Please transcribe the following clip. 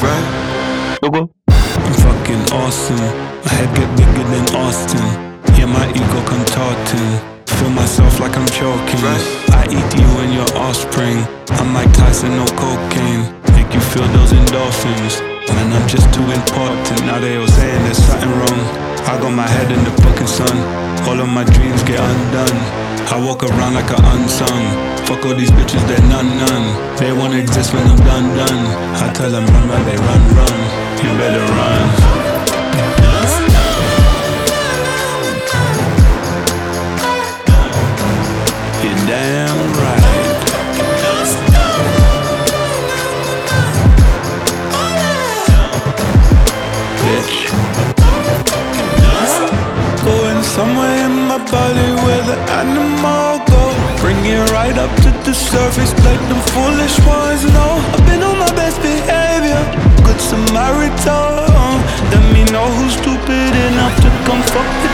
Logo. I'm fucking awesome. My head get bigger than Austin. Yeah, my ego contorting. Feel myself like I'm choking. I eat you and your offspring. I'm Mike Tyson, no cocaine. Make you feel those endorphins. Man, I'm just too important. Now they all saying there's something wrong. I got my head in the fucking sun. All of my dreams get undone. I walk around like a unsung. Fuck all these bitches, they're none. They won't exist when I'm done. I tell them run, they run. You better run. You're damn right. Bitch. Going somewhere in my body where the animal go. Bring it right up to the surface like them foolish ones know. I've been on my best behavior, good Samaritan. Let me know who's stupid enough to come fuck